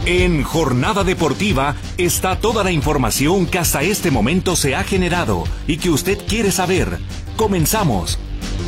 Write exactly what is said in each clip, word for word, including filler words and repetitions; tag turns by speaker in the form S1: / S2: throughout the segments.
S1: En Jornada Deportiva está toda la información que hasta este momento se ha generado y que usted quiere saber. Comenzamos.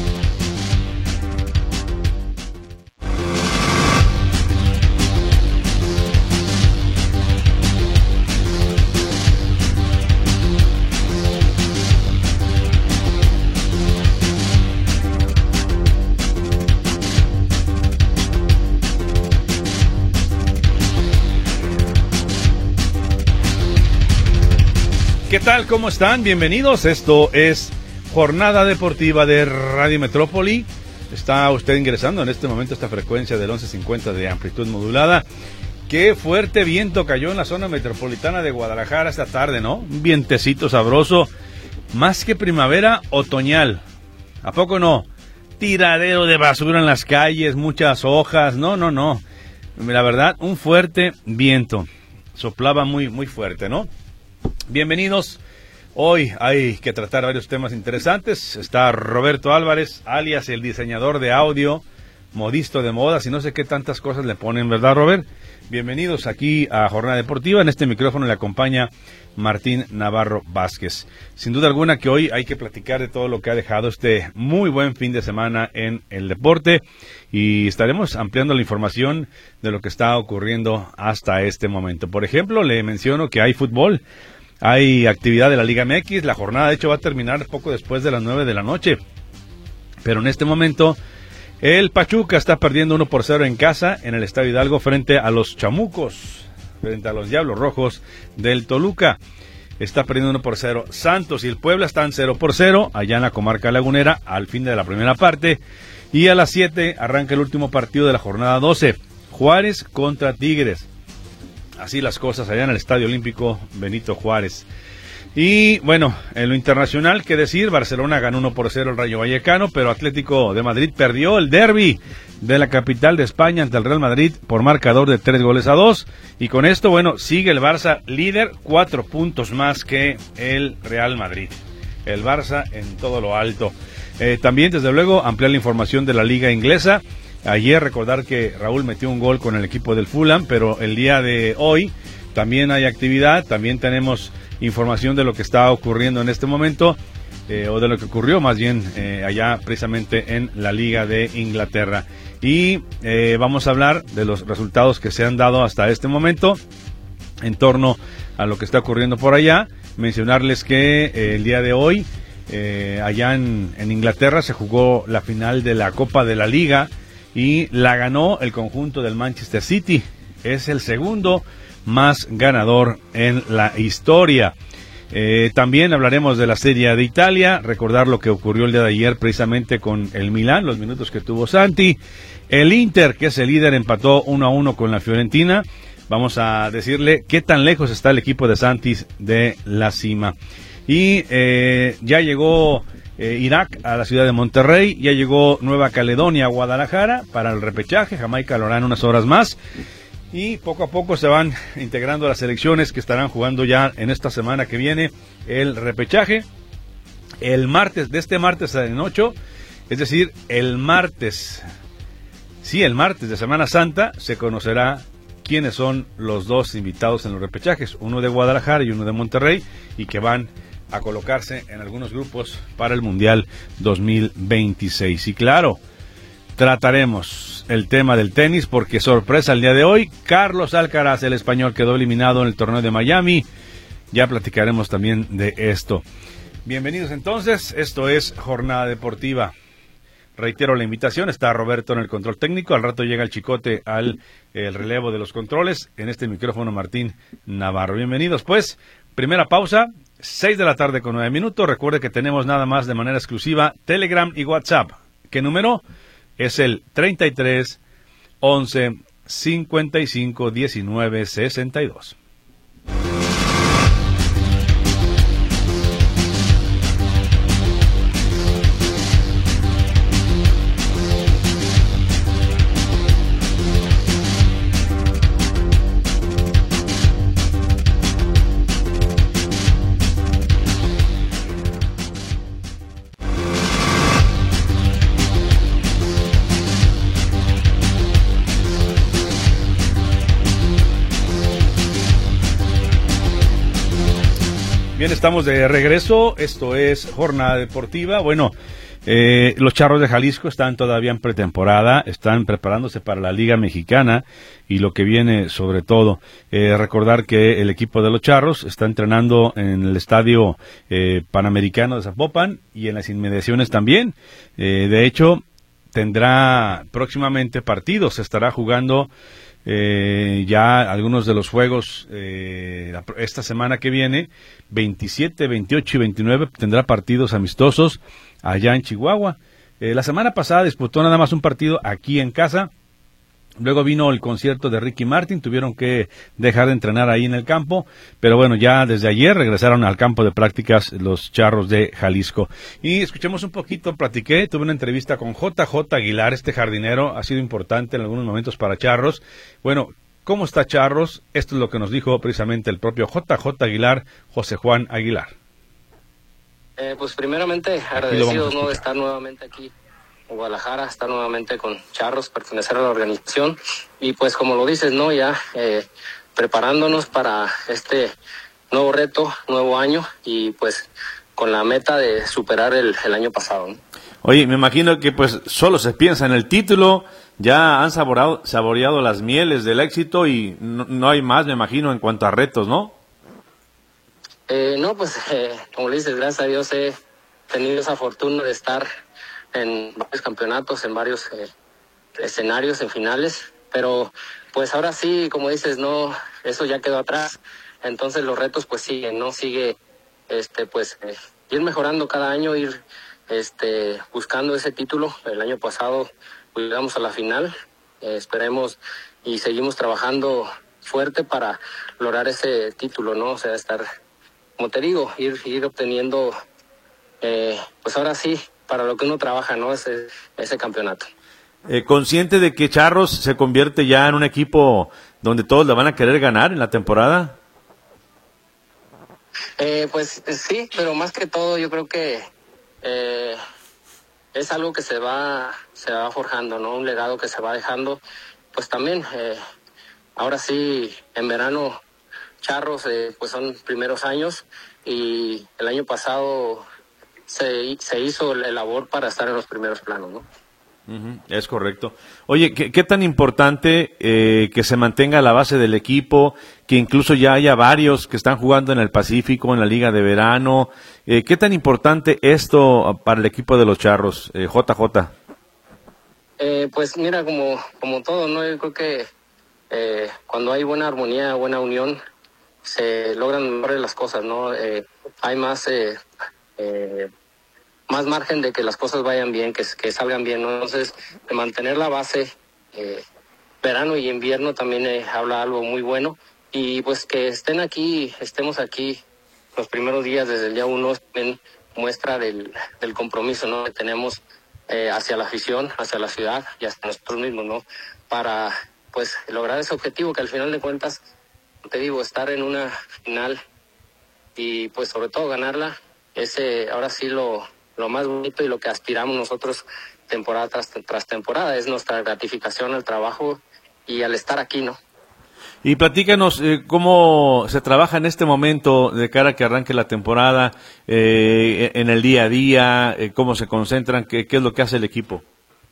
S2: ¿Qué tal? ¿Cómo están? Bienvenidos. Esto es Jornada Deportiva de Radio Metrópoli. Está usted ingresando en este momento a esta frecuencia del once cincuenta de amplitud modulada. Qué fuerte viento cayó en la zona metropolitana de Guadalajara esta tarde, ¿no? Un vientecito sabroso, más que primavera, otoñal. ¿A poco no? Tiradero de basura en las calles, muchas hojas. No, no, no. La verdad, un fuerte viento. Soplaba muy, muy fuerte, ¿no? Bienvenidos. Hoy hay que tratar varios temas interesantes. Está Roberto Álvarez, alias el diseñador de audio, modisto de modas y no sé qué tantas cosas le ponen, ¿verdad, Robert? Bienvenidos aquí a Jornada Deportiva. En este micrófono le acompaña Martín Navarro Vázquez. Sin duda alguna que hoy hay que platicar de todo lo que ha dejado este muy buen fin de semana en el deporte y estaremos ampliando la información de lo que está ocurriendo hasta este momento. Por ejemplo, le menciono que hay fútbol. Hay actividad de la Liga M X, la jornada de hecho va a terminar poco después de las nueve de la noche. Pero en este momento el Pachuca está perdiendo uno por cero en casa en el Estadio Hidalgo frente a los Chamucos, frente a los Diablos Rojos del Toluca. Está perdiendo uno por cero. Santos y el Puebla están cero por cero allá en la comarca lagunera al fin de la primera parte. Y a las siete arranca el último partido de la jornada doce, Juárez contra Tigres. Así las cosas allá en el Estadio Olímpico Benito Juárez. Y bueno, en lo internacional, qué decir, Barcelona ganó uno por cero el Rayo Vallecano, pero Atlético de Madrid perdió el derbi de la capital de España ante el Real Madrid por marcador de tres goles a dos. Y con esto, bueno, sigue el Barça líder, cuatro puntos más que el Real Madrid. El Barça en todo lo alto. Eh, también, desde luego, ampliar la información de la Liga Inglesa. Ayer recordar que Raúl metió un gol con el equipo del Fulham, pero el día de hoy también hay actividad, también tenemos información de lo que está ocurriendo en este momento, eh, o de lo que ocurrió más bien eh, allá precisamente en la Liga de Inglaterra. Y eh, vamos a hablar de los resultados que se han dado hasta este momento en torno a lo que está ocurriendo por allá. Mencionarles que eh, el día de hoy eh, allá en, en Inglaterra se jugó la final de la Copa de la Liga y la ganó el conjunto del Manchester City. Es el segundo más ganador en la historia. Eh, también hablaremos de la Serie de Italia, recordar lo que ocurrió el día de ayer precisamente con el Milán, los minutos que tuvo Santi. El Inter, que es el líder, empató uno a uno con la Fiorentina. Vamos a decirle qué tan lejos está el equipo de Santi de la cima. Y eh, ya llegó Eh, Irak a la ciudad de Monterrey, ya llegó Nueva Caledonia a Guadalajara para el repechaje. Jamaica lo hará en unas horas más y poco a poco se van integrando las selecciones que estarán jugando ya en esta semana que viene el repechaje. El martes, de este martes en ocho, es decir, el martes, sí, el martes de Semana Santa se conocerá quiénes son los dos invitados en los repechajes, uno de Guadalajara y uno de Monterrey, y que van a colocarse en algunos grupos para el Mundial dos mil veintiséis. Y claro, trataremos el tema del tenis porque sorpresa el día de hoy, Carlos Alcaraz, el español, quedó eliminado en el torneo de Miami. Ya platicaremos también de esto. Bienvenidos entonces, esto es Jornada Deportiva. Reitero la invitación, está Roberto en el control técnico, al rato llega el Chicote al el relevo de los controles, en este micrófono Martín Navarro. Bienvenidos pues, primera pausa, seis de la tarde con nueve minutos. Recuerde que tenemos nada más de manera exclusiva Telegram y WhatsApp. ¿Qué número? Es el treinta y tres, once, cincuenta y cinco, diecinueve, sesenta y dos. Bien, estamos de regreso. Esto es Jornada Deportiva. Bueno, eh, los Charros de Jalisco están todavía en pretemporada, están preparándose para la Liga Mexicana y lo que viene sobre todo. Eh, recordar que el equipo de los Charros está entrenando en el Estadio eh, Panamericano de Zapopan y en las inmediaciones también. Eh, de hecho, tendrá próximamente partidos, se estará jugando Eh, ya algunos de los juegos eh, esta semana que viene, veintisiete, veintiocho y veintinueve, tendrá partidos amistosos allá en Chihuahua. Eh, la semana pasada disputó nada más un partido aquí en casa. Luego vino el concierto de Ricky Martin, tuvieron que dejar de entrenar ahí en el campo, pero bueno, ya desde ayer regresaron al campo de prácticas los Charros de Jalisco. Y escuchemos un poquito, platiqué, tuve una entrevista con J J Aguilar, este jardinero, ha sido importante en algunos momentos para Charros. Bueno, ¿cómo está Charros? Esto es lo que nos dijo precisamente el propio J J Aguilar, José Juan Aguilar.
S3: Eh, pues primeramente agradecidos, ¿no?, de estar nuevamente aquí Guadalajara, está nuevamente con Charros, pertenecer a la organización y pues como lo dices, ¿no?, ya eh, preparándonos para este nuevo reto, nuevo año y pues con la meta de superar el, el año pasado, ¿no?
S4: Oye, me imagino que pues solo se piensa en el título, ya han saboreado, saboreado las mieles del éxito y no, no hay más, me imagino, en cuanto a retos, ¿no?
S3: Eh, no, pues eh, como le dices, gracias a Dios he tenido esa fortuna de estar en varios campeonatos, en varios eh, escenarios, en finales, pero pues ahora sí, como dices, no, eso ya quedó atrás, entonces los retos pues siguen, ¿no? Sigue, este, pues, eh, ir mejorando cada año, ir, este, buscando ese título. El año pasado llegamos a la final, eh, esperemos y seguimos trabajando fuerte para lograr ese título, ¿no? O sea, estar, como te digo, ir, ir obteniendo, eh, pues ahora sí, para lo que uno trabaja, ¿no? Ese, ese campeonato.
S4: Eh, ¿Consciente de que Charros se convierte ya en un equipo donde todos le van a querer ganar en la temporada?
S3: Eh, pues sí, pero más que todo yo creo que eh, es algo que se va, se va forjando, ¿no? Un legado que se va dejando. Pues también, eh, ahora sí, en verano, Charros, eh, pues son primeros años y el año pasado Se, se hizo la labor para estar en los primeros planos, ¿no?
S4: Uh-huh, es correcto. Oye, ¿qué, qué tan importante eh, que se mantenga la base del equipo, que incluso ya haya varios que están jugando en el Pacífico, en la Liga de Verano? Eh, ¿Qué tan importante esto para el equipo de los Charros, eh, J J?
S3: Eh, pues mira, como, como todo, ¿no? Yo creo que eh, cuando hay buena armonía, buena unión, se logran mejor las cosas, ¿no? Eh, hay más... Eh, eh, más margen de que las cosas vayan bien, que, que salgan bien, ¿no? Entonces, de mantener la base, eh, verano y invierno también eh, habla algo muy bueno, y pues que estén aquí, estemos aquí los primeros días desde el día uno, también muestra del, del compromiso, ¿no?, que tenemos eh, hacia la afición, hacia la ciudad y hacia nosotros mismos, ¿no?, para pues lograr ese objetivo que al final de cuentas, te digo, estar en una final y pues sobre todo ganarla, ese ahora sí lo lo más bonito y lo que aspiramos nosotros temporada tras, tras temporada, es nuestra gratificación al trabajo y al estar aquí, ¿no?
S4: Y platícanos eh, cómo se trabaja en este momento de cara a que arranque la temporada, eh, en el día a día, eh, cómo se concentran, qué, qué es lo que hace el equipo.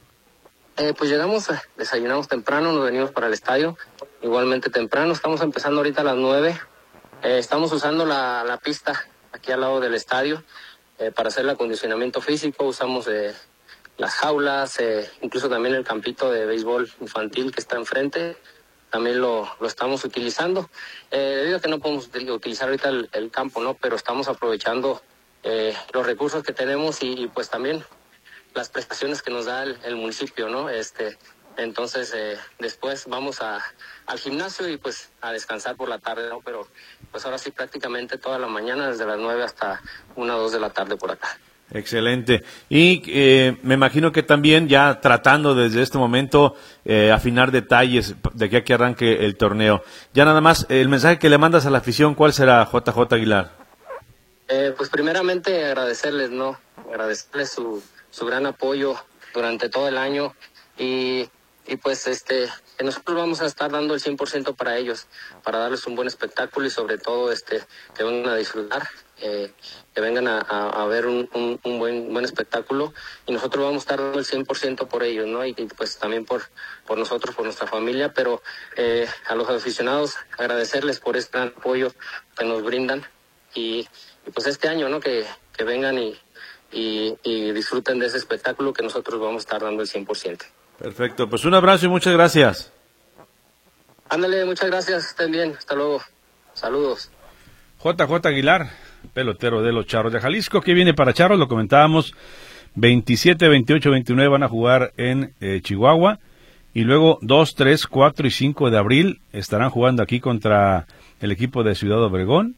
S3: Eh, pues llegamos, desayunamos temprano, nos venimos para el estadio, igualmente temprano, estamos empezando ahorita a las nueve, eh, estamos usando la, la pista aquí al lado del estadio, Eh, para hacer el acondicionamiento físico, usamos eh, las jaulas, eh, incluso también el campito de béisbol infantil que está enfrente, también lo, lo estamos utilizando. Eh, debido a que no podemos utilizar ahorita el, el campo, ¿no? Pero estamos aprovechando eh, los recursos que tenemos y, y pues también las prestaciones que nos da el, el municipio, ¿no? Este, entonces eh, después vamos a, al gimnasio y pues a descansar por la tarde, ¿no? Pero pues ahora sí prácticamente toda la mañana, desde las nueve hasta una o dos de la tarde por acá.
S4: Excelente. Y eh, me imagino que también ya tratando desde este momento eh, afinar detalles de aquí a que arranque el torneo. Ya nada más, el mensaje que le mandas a la afición, ¿cuál será, J J Aguilar?
S3: Eh, pues primeramente agradecerles, ¿no? Agradecerles su, su gran apoyo durante todo el año y y pues este nosotros vamos a estar dando el cien por ciento para ellos, para darles un buen espectáculo y sobre todo este que vengan a disfrutar, eh, que vengan a, a, a ver un, un, un buen buen espectáculo, y nosotros vamos a estar dando el cien por ciento por ellos, ¿no? Y, y pues también por por nosotros, por nuestra familia, pero eh, a los aficionados agradecerles por este gran apoyo que nos brindan, y, y pues este año, ¿no? Que, que vengan y, y, y disfruten de ese espectáculo que nosotros vamos a estar dando el cien por ciento.
S4: Perfecto, pues un abrazo y muchas gracias.
S3: Ándale, muchas gracias, estén bien, hasta luego, saludos.
S2: J J Aguilar, pelotero de los Charros de Jalisco. ¿Qué viene para Charros? Lo comentábamos, veintisiete, veintiocho, veintinueve van a jugar en eh, Chihuahua, y luego dos, tres, cuatro y cinco de abril estarán jugando aquí contra el equipo de Ciudad Obregón.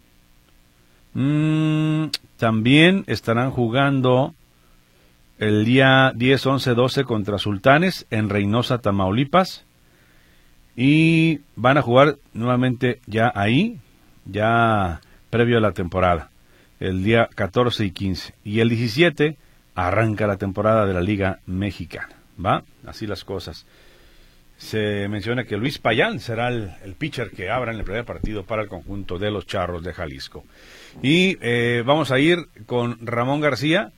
S2: Mm, también estarán jugando el día diez, once, doce contra Sultanes en Reynosa, Tamaulipas, y van a jugar nuevamente ya ahí, ya previo a la temporada, el día catorce y quince, y el diecisiete arranca la temporada de la Liga Mexicana, ¿va? Así las cosas. Se menciona que Luis Payán será el, el pitcher que abra en el primer partido para el conjunto de los Charros de Jalisco. Y eh, vamos a ir con Ramón García.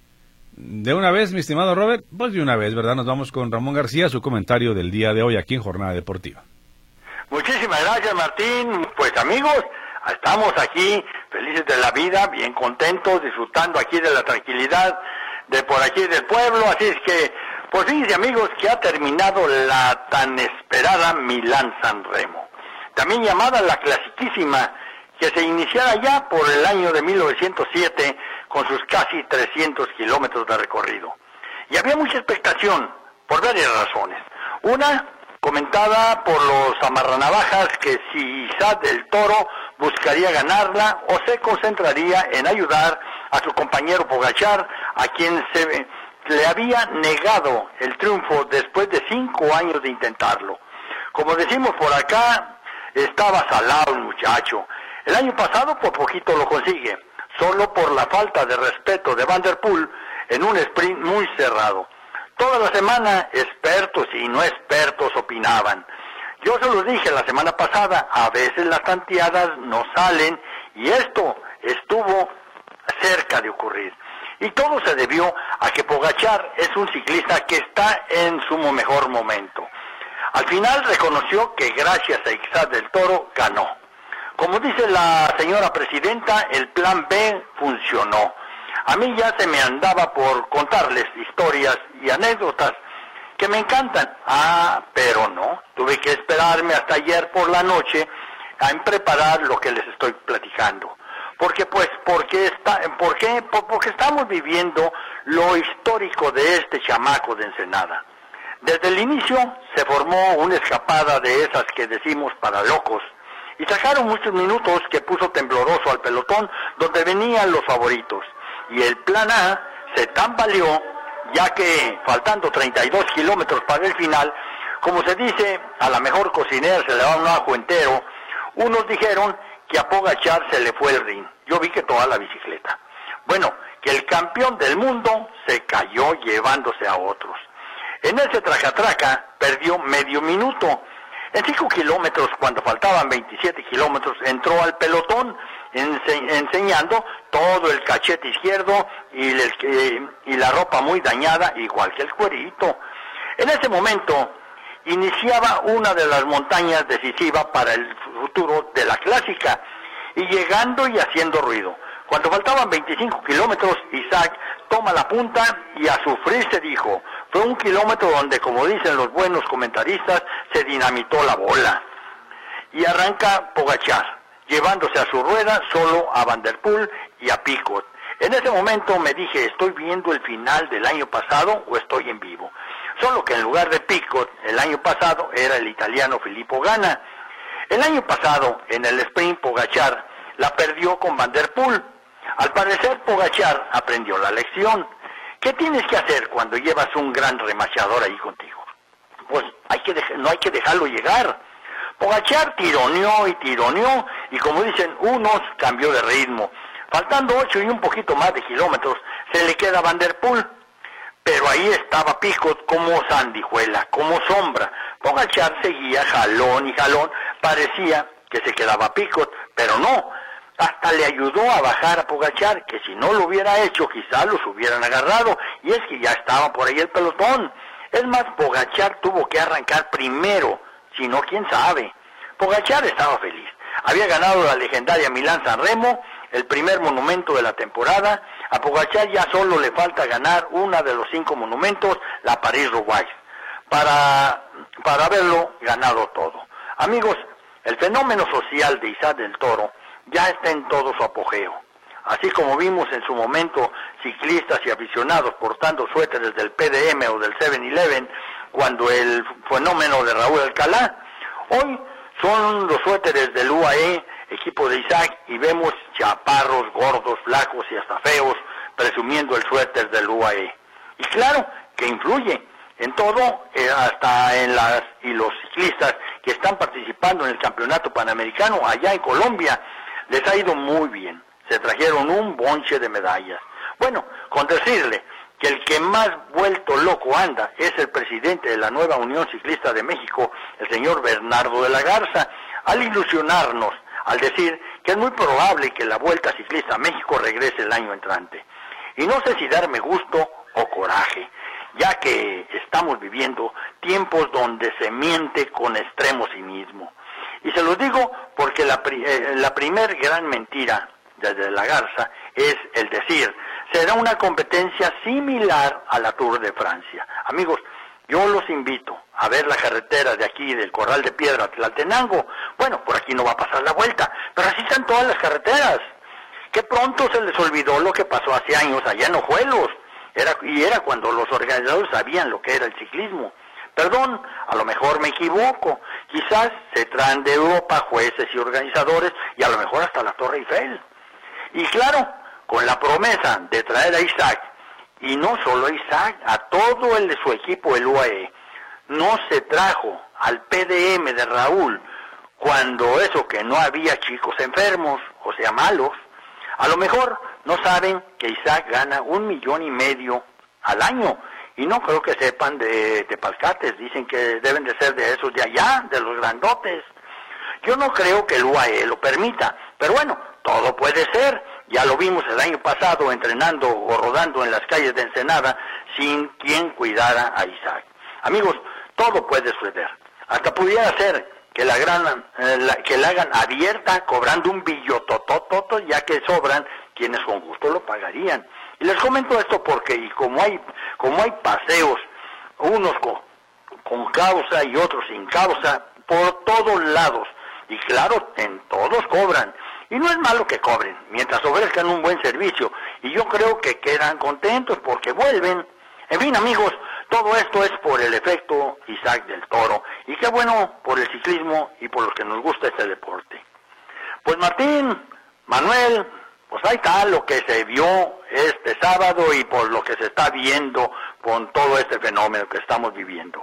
S2: De una vez, mi estimado Robert, pues de una vez, ¿verdad? Nos vamos con Ramón García, su comentario del día de hoy aquí en Jornada Deportiva.
S5: Muchísimas gracias, Martín. Pues amigos, estamos aquí felices de la vida, bien contentos, disfrutando aquí de la tranquilidad de por aquí del pueblo. Así es que, pues fíjense amigos, que ha terminado la tan esperada Milán-San Remo, también llamada la clasiquísima, que se iniciara ya por el año de mil novecientos siete con sus casi trescientos kilómetros de recorrido. Y había mucha expectación por varias razones. Una, comentada por los amarranavajas, que si Izad del Toro buscaría ganarla o se concentraría en ayudar a su compañero Pogačar, a quien se le había negado el triunfo después de cinco años de intentarlo. Como decimos por acá, estaba salado el muchacho. El año pasado por poquito lo consigue, solo por la falta de respeto de Van der Poel en un sprint muy cerrado. Toda la semana expertos y no expertos opinaban. Yo se los dije la semana pasada, a veces las tanteadas no salen, y esto estuvo cerca de ocurrir. Y todo se debió a que Pogačar es un ciclista que está en su mejor momento. Al final reconoció que gracias a Izad del Toro ganó. Como dice la señora presidenta, el plan B funcionó. A mí ya se me andaba por contarles historias y anécdotas que me encantan. Ah, pero no, tuve que esperarme hasta ayer por la noche a preparar lo que les estoy platicando. Porque pues, porque está, ¿por qué? Porque estamos viviendo lo histórico de este chamaco de Ensenada. Desde el inicio se formó una escapada de esas que decimos para locos, y sacaron muchos minutos que puso tembloroso al pelotón donde venían los favoritos. Y el plan A se tambaleó, ya que faltando treinta y dos kilómetros para el final, como se dice, a la mejor cocinera se le va un ajo entero. Unos dijeron que a Pogačar se le fue el ring. Yo vi que toda la bicicleta. Bueno, que el campeón del mundo se cayó llevándose a otros. En ese traca-traca perdió medio minuto. En cinco kilómetros, cuando faltaban veintisiete kilómetros, entró al pelotón ense- enseñando todo el cachete izquierdo y, el, eh, y la ropa muy dañada, igual que el cuerito. En ese momento iniciaba una de las montañas decisivas para el futuro de la clásica, y llegando y haciendo ruido. Cuando faltaban veinticinco kilómetros, Isaac toma la punta y a sufrir se dijo. Fue un kilómetro donde, como dicen los buenos comentaristas, se dinamitó la bola. Y arranca Pogačar, llevándose a su rueda solo a Van der Poel y a Picot. En ese momento me dije, ¿estoy viendo el final del año pasado o estoy en vivo? Solo que en lugar de Picot, el año pasado era el italiano Filippo Ganna. El año pasado, en el sprint, Pogačar la perdió con Van der Poel. Al parecer, Pogačar aprendió la lección. ¿Qué tienes que hacer cuando llevas un gran remachador ahí contigo? Pues hay que dej- no hay que dejarlo llegar. Pogačar tironeó y tironeó, y como dicen unos, cambió de ritmo. Faltando ocho y un poquito más de kilómetros, se le queda Van der Poel. Pero ahí estaba Picot como sandijuela, como sombra, Pogačar seguía jalón y jalón, parecía que se quedaba Picot, pero no, hasta le ayudó a bajar a Pogačar, que si no lo hubiera hecho quizás los hubieran agarrado, y es que ya estaba por ahí el pelotón. Es más, Pogačar tuvo que arrancar primero, si no, quién sabe. Pogačar estaba feliz, había ganado la legendaria Milán-San Remo, el primer monumento de la temporada. A Pogačar ya solo le falta ganar una de los cinco monumentos, la París-Roubaix, para, para haberlo ganado todo. Amigos, el fenómeno social de Isaac del Toro ya está en todo su apogeo. Así como vimos en su momento ciclistas y aficionados portando suéteres del P D M o del seven eleven, cuando el fenómeno de Raúl Alcalá, hoy son los suéteres del U A E, equipo de Isaac, y vemos chaparros, gordos, flacos y hasta feos presumiendo el suéter del U A E. Y claro que influye en todo, eh, hasta en las y los ciclistas que están participando en el campeonato panamericano allá en Colombia, les ha ido muy bien, se trajeron un bonche de medallas. Bueno, con decirle que el que más vuelto loco anda es el presidente de la nueva Unión Ciclista de México, el señor Bernardo de la Garza, al ilusionarnos, al decir que es muy probable que la Vuelta Ciclista a México regrese el año entrante. Y no sé si darme gusto o coraje, ya que estamos viviendo tiempos donde se miente con extremo cinismo. Y se los digo porque la, eh, la primer gran mentira desde la Garza es el decir, será una competencia similar a la Tour de Francia. Amigos, yo los invito a ver la carretera de aquí, del Corral de Piedra a Tlaltenango. Bueno, por aquí no va a pasar la vuelta, pero así están todas las carreteras. Que pronto se les olvidó lo que pasó hace años allá en Ojuelos. Era, y era cuando los organizadores sabían lo que era el ciclismo. Perdón, a lo mejor me equivoco, quizás se traen de Europa jueces y organizadores y a lo mejor hasta la Torre Eiffel. Y claro, con la promesa de traer a Isaac, y no solo a Isaac, a todo el de su equipo, el U A E, no se trajo al P D M de Raúl cuando eso que no había chicos enfermos, o sea malos. A lo mejor no saben que Isaac gana un millón y medio al año, y no creo que sepan de Tepalcates, dicen que deben de ser de esos de allá, de los grandotes. Yo no creo que el U A E lo permita, pero bueno, todo puede ser. Ya lo vimos el año pasado entrenando o rodando en las calles de Ensenada sin quien cuidara a Isaac. Amigos, todo puede suceder. Hasta pudiera ser que la gran, eh, la, que la hagan abierta cobrando un billototototo, ya que sobran quienes con gusto lo pagarían. Y les comento esto porque y como hay como hay paseos, unos con, con causa y otros sin causa, por todos lados, y claro, en todos cobran, y no es malo que cobren, mientras ofrezcan un buen servicio, y yo creo que quedan contentos porque vuelven. En fin, amigos, todo esto es por el efecto Isaac del Toro, y qué bueno por el ciclismo y por los que nos gusta este deporte. Pues Martín, Manuel, pues ahí está lo que se vio este sábado y por lo que se está viendo con todo este fenómeno que estamos viviendo.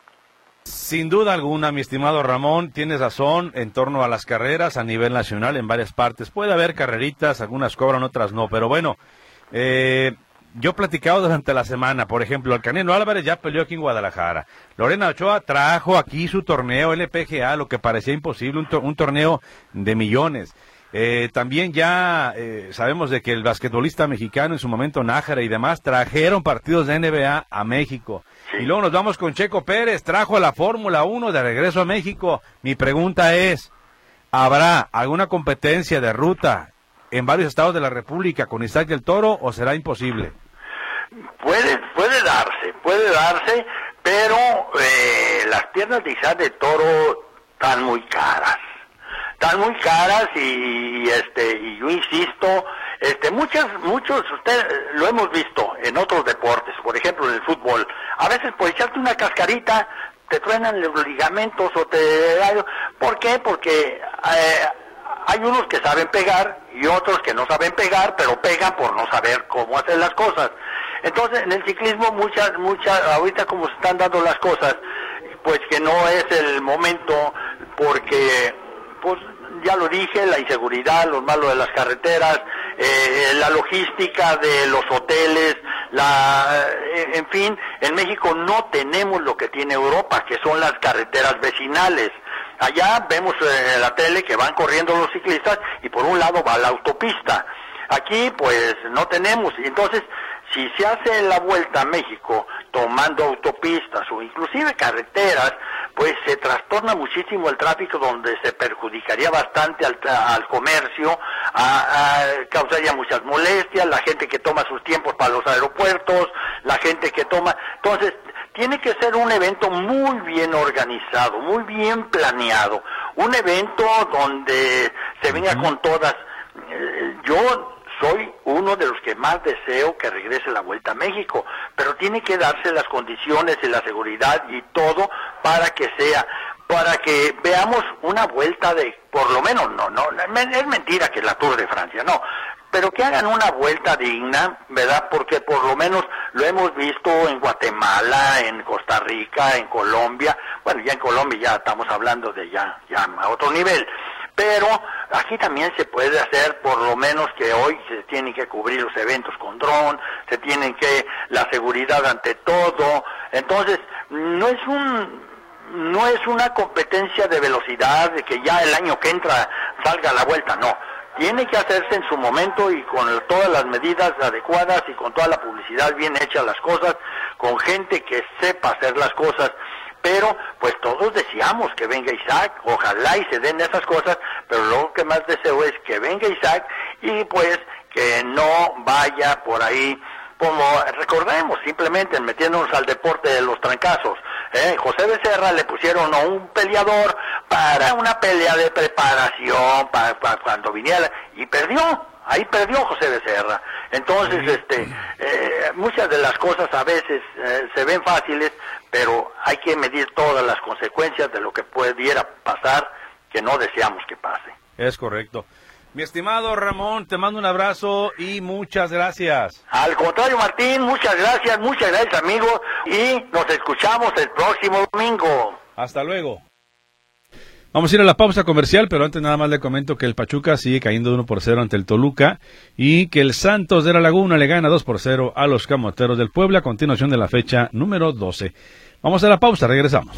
S2: Sin duda alguna, mi estimado Ramón, tienes razón en torno a las carreras a nivel nacional en varias partes. Puede haber carreritas, algunas cobran, otras no, pero bueno, eh, yo he platicado durante la semana, por ejemplo, el Canelo Álvarez ya peleó aquí en Guadalajara. Lorena Ochoa trajo aquí su torneo L P G A, lo que parecía imposible, un, to- un torneo de millones. Eh, también ya eh, sabemos de que el basquetbolista mexicano en su momento Nájera y demás trajeron partidos de N B A a México. Sí. Y luego nos vamos con Checo Pérez, trajo a la Fórmula uno de regreso a México. Mi pregunta es, ¿habrá alguna competencia de ruta en varios estados de la República con Isaac del Toro o será imposible?
S5: Puede, puede darse, puede darse, pero eh, las piernas de Isaac del Toro están muy caras. Están muy caras y este y yo insisto, este muchas muchos usted lo hemos visto en otros deportes, por ejemplo en el fútbol. A veces por echarte una cascarita te truenan los ligamentos o te ¿por qué? Porque eh, hay unos que saben pegar y otros que no saben pegar, pero pegan por no saber cómo hacer las cosas. Entonces, en el ciclismo muchas muchas ahorita como se están dando las cosas, pues que no es el momento porque pues ya lo dije, la inseguridad, los malos de las carreteras, eh, la logística de los hoteles, la, en fin, en México no tenemos lo que tiene Europa, que son las carreteras vecinales. Allá vemos en la tele que van corriendo los ciclistas y por un lado va la autopista. Aquí pues no tenemos, y entonces si se hace la vuelta a México tomando autopistas o inclusive carreteras, pues se trastorna muchísimo el tráfico, donde se perjudicaría bastante al, al comercio, a, a, causaría muchas molestias, la gente que toma sus tiempos para los aeropuertos, la gente que toma... Entonces, tiene que ser un evento muy bien organizado, muy bien planeado, un evento donde se venga con todas... Eh, yo... Soy uno de los que más deseo que regrese la Vuelta a México, pero tiene que darse las condiciones y la seguridad y todo para que sea, para que veamos una vuelta de, por lo menos, no, no, es mentira que la Tour de Francia, no, pero que hagan una vuelta digna, ¿verdad? Porque por lo menos lo hemos visto en Guatemala, en Costa Rica, en Colombia, bueno, ya en Colombia ya estamos hablando de ya, ya a otro nivel. Pero aquí también se puede hacer, por lo menos que hoy se tienen que cubrir los eventos con dron, se tienen que, la seguridad ante todo. Entonces, no es un, no es una competencia de velocidad, de que ya el año que entra salga la vuelta, no. Tiene que hacerse en su momento y con todas las medidas adecuadas y con toda la publicidad bien hecha las cosas, con gente que sepa hacer las cosas. Pero, pues todos deseamos que venga Isaac, ojalá y se den esas cosas, pero lo que más deseo es que venga Isaac y pues que no vaya por ahí, como recordemos, simplemente metiéndonos al deporte de los trancazos. ¿eh? José Becerra le pusieron a un peleador para una pelea de preparación, para, para cuando viniera, y perdió. Ahí perdió José Becerra. Entonces, este, eh, muchas de las cosas a veces eh, se ven fáciles, pero hay que medir todas las consecuencias de lo que pudiera pasar, que no deseamos que pase.
S2: Es correcto. Mi estimado Ramón, te mando un abrazo y muchas gracias.
S5: Al contrario, Martín, muchas gracias, muchas gracias, amigo, y nos escuchamos el próximo domingo.
S2: Hasta luego. Vamos a ir a la pausa comercial, pero antes nada más le comento que el Pachuca sigue cayendo de uno por cero ante el Toluca y que el Santos de la Laguna le gana dos por cero a los Camoteros del Puebla a continuación de la fecha número doce. Vamos a la pausa, regresamos.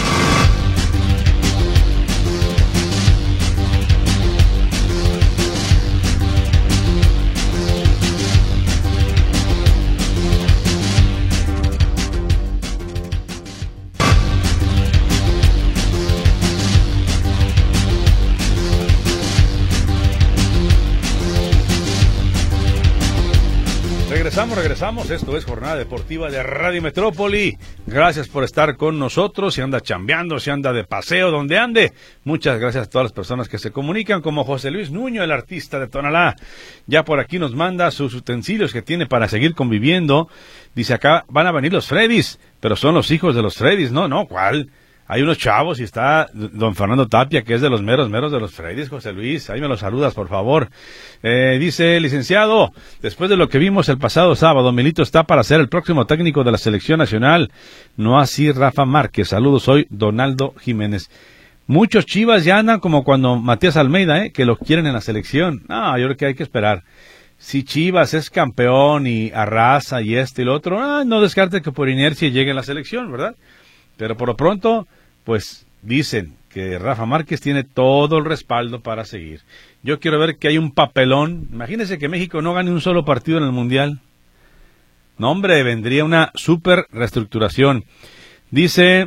S2: Regresamos, regresamos, esto es Jornada Deportiva de Radio Metrópoli. Gracias por estar con nosotros, si anda chambeando, si anda de paseo, donde ande. Muchas gracias a todas las personas que se comunican, como José Luis Nuño, el artista de Tonalá. Ya por aquí nos manda sus utensilios que tiene para seguir conviviendo. Dice acá, van a venir los Freddys, pero son los hijos de los Freddys. No, no, ¿cuál? Hay unos chavos y está don Fernando Tapia, que es de los meros meros de los Freddys, José Luis. Ahí me los saludas, por favor. Eh, dice, licenciado, después de lo que vimos el pasado sábado, Milito está para ser el próximo técnico de la selección nacional. No así Rafa Márquez. Saludos, soy Donaldo Jiménez. Muchos Chivas ya andan como cuando Matías Almeida, eh, que lo quieren en la selección. No, yo creo que hay que esperar. Si Chivas es campeón y arrasa y este y lo otro, ah, no descarte que por inercia llegue a la selección, ¿verdad? Pero por lo pronto, pues dicen que Rafa Márquez tiene todo el respaldo para seguir. Yo quiero ver que hay un papelón. Imagínense que México no gane un solo partido en el Mundial. No, hombre, vendría una super reestructuración. Dice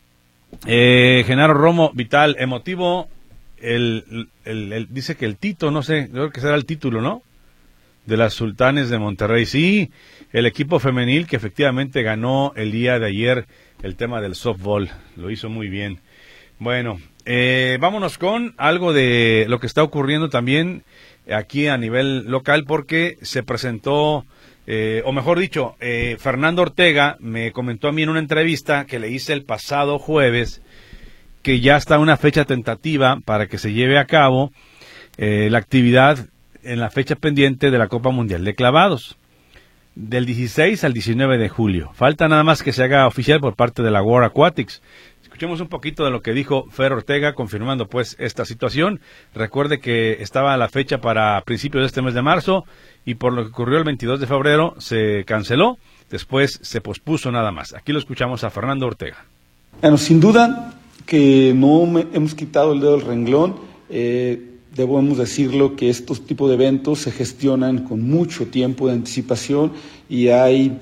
S2: eh, Genaro Romo Vital, emotivo, el, el, el, dice que el Tito, no sé, creo que será el título, ¿no? De las Sultanes de Monterrey. Sí, el equipo femenil que efectivamente ganó el día de ayer el tema del softball, lo hizo muy bien. Bueno, eh, vámonos con algo de lo que está ocurriendo también aquí a nivel local, porque se presentó, eh, o mejor dicho, eh, Fernando Ortega me comentó a mí en una entrevista que le hice el pasado jueves que ya está una fecha tentativa para que se lleve a cabo eh, la actividad en la fecha pendiente de la Copa Mundial de Clavados, del dieciséis al diecinueve de julio. Falta nada más que se haga oficial por parte de la World Aquatics. Escuchemos un poquito de lo que dijo Fer Ortega, confirmando pues esta situación. Recuerde que estaba la fecha para principios de este mes de marzo y por lo que ocurrió el veintidós de febrero se canceló, después se pospuso nada más. Aquí lo escuchamos a Fernando Ortega.
S6: Bueno, sin duda que no me, hemos quitado el dedo del renglón. Eh, debemos decirlo que estos tipos de eventos se gestionan con mucho tiempo de anticipación y hay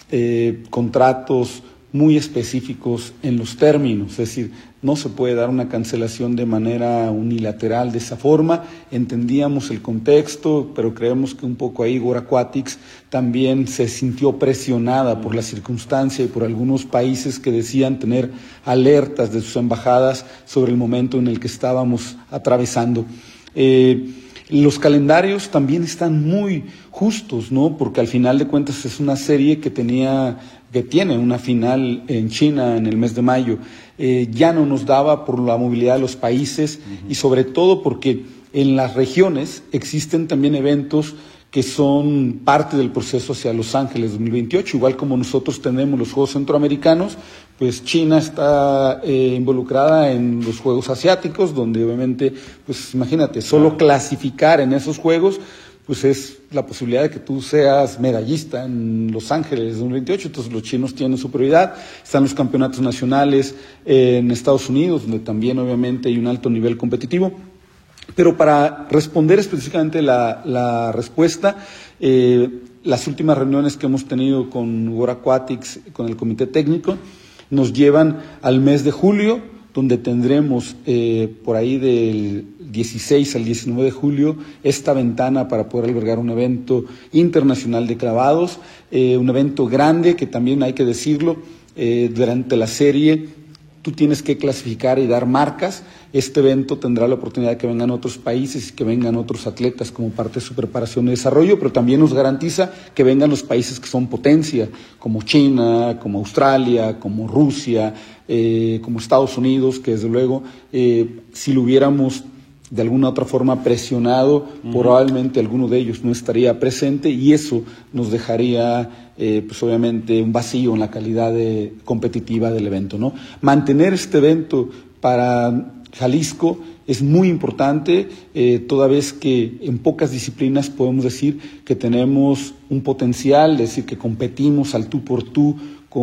S6: eh, contratos muy específicos en los términos, es decir, no se puede dar una cancelación de manera unilateral de esa forma. Entendíamos el contexto, pero creemos que un poco ahí Gora Aquatics también se sintió presionada por la circunstancia y por algunos países que decían tener alertas de sus embajadas sobre el momento en el que estábamos atravesando. Eh, Los calendarios también están muy justos, ¿no? Porque al final de cuentas es una serie que tenía, que tiene una final en China en el mes de mayo. Eh, ya no nos daba por la movilidad de los países uh-huh. y sobre todo porque en las regiones existen también eventos que son parte del proceso hacia Los Ángeles dos mil veintiocho, igual como nosotros tenemos los Juegos Centroamericanos, pues China está eh, involucrada en los Juegos Asiáticos, donde obviamente, pues imagínate, solo clasificar en esos Juegos, pues es la posibilidad de que tú seas medallista en Los Ángeles dos mil veintiocho, entonces los chinos tienen su prioridad. Están los campeonatos nacionales eh, en Estados Unidos, donde también obviamente hay un alto nivel competitivo. Pero para responder específicamente la, la respuesta, eh, las últimas reuniones que hemos tenido con Gora Aquatics, con el comité técnico, nos llevan al mes de julio, donde tendremos eh, por ahí del dieciséis al diecinueve de julio esta ventana para poder albergar un evento internacional de clavados, eh, un evento grande que también hay que decirlo, eh, durante la serie tú tienes que clasificar y dar marcas. Este evento tendrá la oportunidad de que vengan otros países y que vengan otros atletas como parte de su preparación y desarrollo, pero también nos garantiza que vengan los países que son potencia, como China, como Australia, como Rusia, eh, como Estados Unidos, que desde luego, eh, si lo hubiéramos de alguna otra forma presionado, uh-huh. probablemente alguno de ellos no estaría presente y eso nos dejaría eh, pues obviamente un vacío en la calidad de, competitiva del evento, ¿no? Mantener este evento para Jalisco es muy importante, eh, toda vez que en pocas disciplinas podemos decir que tenemos un potencial, es decir, que competimos al tú por tú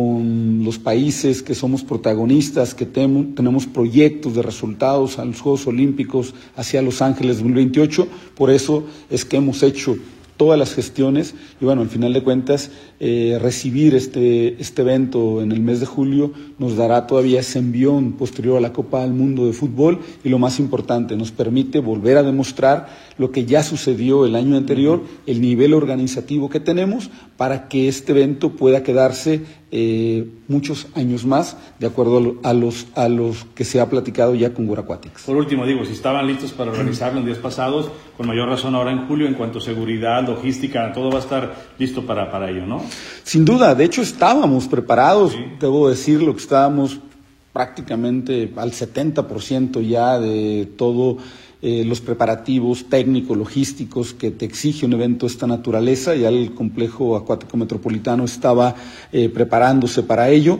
S6: con los países que somos protagonistas, que tem- tenemos proyectos de resultados a los Juegos Olímpicos hacia Los Ángeles dos mil veintiocho, por eso es que hemos hecho todas las gestiones y bueno, al final de cuentas eh, recibir este, este evento en el mes de julio nos dará todavía ese envión posterior a la Copa del Mundo de Fútbol y lo más importante, nos permite volver a demostrar lo que ya sucedió el año anterior, el nivel organizativo que tenemos para que este evento pueda quedarse eh, muchos años más, de acuerdo a los, a los que se ha platicado ya con Gora Aquatics.
S4: Por último, digo, si estaban listos para organizarlo en días pasados, con mayor razón ahora en julio, en cuanto a seguridad, logística, todo va a estar listo para, para ello, ¿no?
S6: Sin duda, de hecho estábamos preparados,
S4: sí.
S6: Debo decirlo que estábamos prácticamente al setenta por ciento ya de todo eh, los preparativos técnicos, logísticos que te exige un evento de esta naturaleza. Ya el complejo acuático metropolitano estaba eh, preparándose para ello.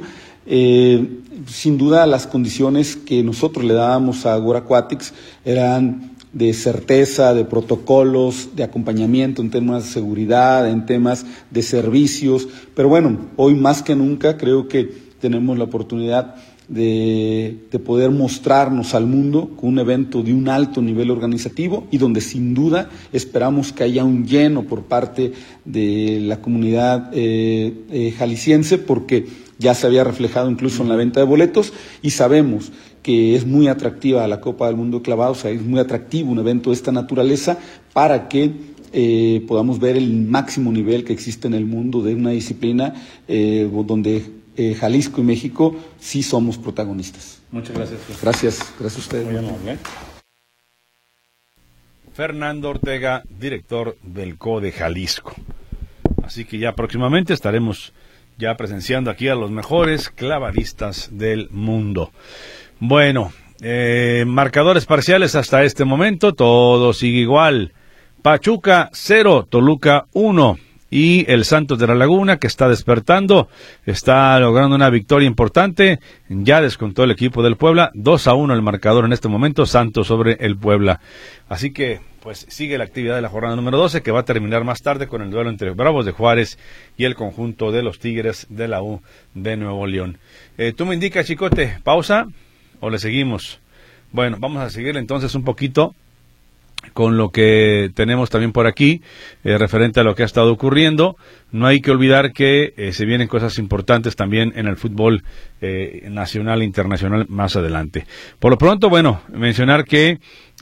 S6: Eh, sin duda las condiciones que nosotros le dábamos a Gora Aquatics eran de certeza, de protocolos, de acompañamiento en temas de seguridad, en temas de servicios, pero bueno, hoy más que nunca creo que tenemos la oportunidad de, de poder mostrarnos al mundo con un evento de un alto nivel organizativo y donde sin duda esperamos que haya un lleno por parte de la comunidad eh, eh, jalisciense, porque ya se había reflejado incluso en la venta de boletos y sabemos que es muy atractiva la Copa del Mundo de Clavados, o sea, es muy atractivo un evento de esta naturaleza para que eh, podamos ver el máximo nivel que existe en el mundo de una disciplina eh, donde eh, Jalisco y México sí somos protagonistas.
S4: Muchas gracias.
S6: Gracias, gracias a ustedes.
S4: Muy amable.
S2: Fernando Ortega, director del C O de Jalisco. Así que ya próximamente estaremos ya presenciando aquí a los mejores clavadistas del mundo. Bueno, eh, marcadores parciales hasta este momento, todo sigue igual. Pachuca cero, Toluca uno. y el Santos de la Laguna, que está despertando, está logrando una victoria importante. Ya descontó el equipo del Puebla, dos a uno el marcador en este momento, Santos sobre el Puebla. Así que pues sigue la actividad de la jornada número doce, que va a terminar más tarde con el duelo entre Bravos de Juárez y el conjunto de los Tigres de la U de Nuevo León. Eh, tú me indicas, Chicote, ¿pausa o le seguimos? Bueno, vamos a seguir entonces un poquito con lo que tenemos también por aquí, eh, referente a lo que ha estado ocurriendo. No hay que olvidar que eh, se vienen cosas importantes también en el fútbol eh, nacional e internacional más adelante. Por lo pronto, bueno, mencionar que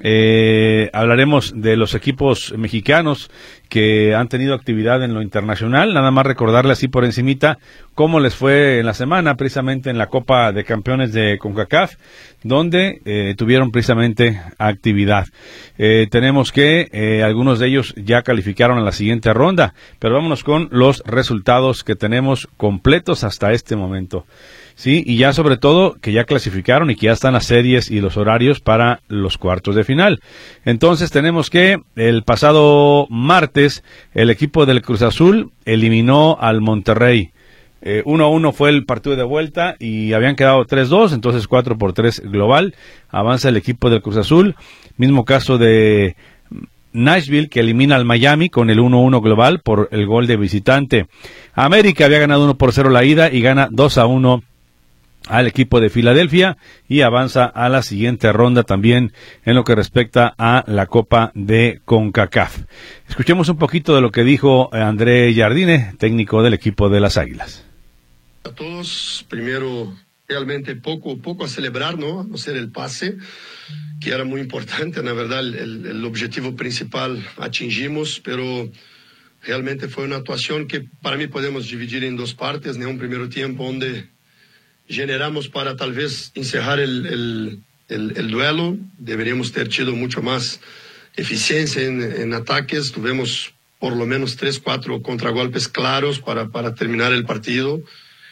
S2: eh, hablaremos de los equipos mexicanos que han tenido actividad en lo internacional. Nada más recordarle así por encimita cómo les fue en la semana, precisamente en la Copa de Campeones de CONCACAF, donde eh, tuvieron precisamente actividad. Eh, tenemos que eh, algunos de ellos ya calificaron a la siguiente ronda, pero vámonos con los resultados que tenemos completos hasta este momento. Sí, y ya sobre todo que ya clasificaron y que ya están las series y los horarios para los cuartos de final. Entonces tenemos que el pasado martes el equipo del Cruz Azul eliminó al Monterrey. Eh, uno a uno fue el partido de vuelta y habían quedado tres dos, entonces cuatro por tres global. Avanza el equipo del Cruz Azul. Mismo caso de Nashville, que elimina al Miami con el uno uno global por el gol de visitante. América había ganado uno por cero la ida y gana dos a uno al equipo de Filadelfia y avanza a la siguiente ronda también en lo que respecta a la Copa de CONCACAF. Escuchemos un poquito de lo que dijo André Jardine, técnico del equipo de las Águilas.
S7: A todos, primero, realmente poco, poco a celebrar, ¿no? No ser el pase, que era muy importante, la verdad, el, el objetivo principal atingimos, pero realmente fue una actuación que para mí podemos dividir en dos partes, ¿no? Un primer tiempo donde generamos para tal vez encerrar el, el, el, el duelo, deberíamos ter tido mucho más eficiencia en, en ataques, tuvimos por lo menos tres, cuatro contragolpes claros para, para terminar el partido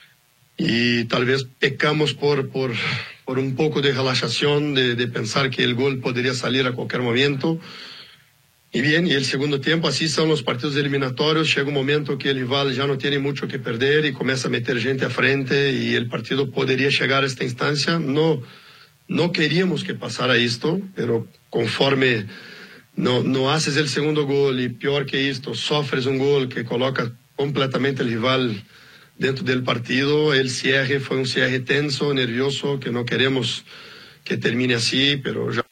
S7: y tal vez pecamos por, por, por un poco de relajación, de, de pensar que el gol podría salir a cualquier momento. Y bien, y el segundo tiempo, así son los partidos eliminatorios, llega un momento que el rival ya no tiene mucho que perder y comienza a meter gente a frente y el partido podría llegar a esta instancia. No, no queríamos que pasara esto, pero conforme no, no haces el segundo gol y peor que esto, sofres un gol que coloca completamente el rival dentro del partido, el cierre fue un cierre tenso, nervioso, que no queremos que termine así, pero ya...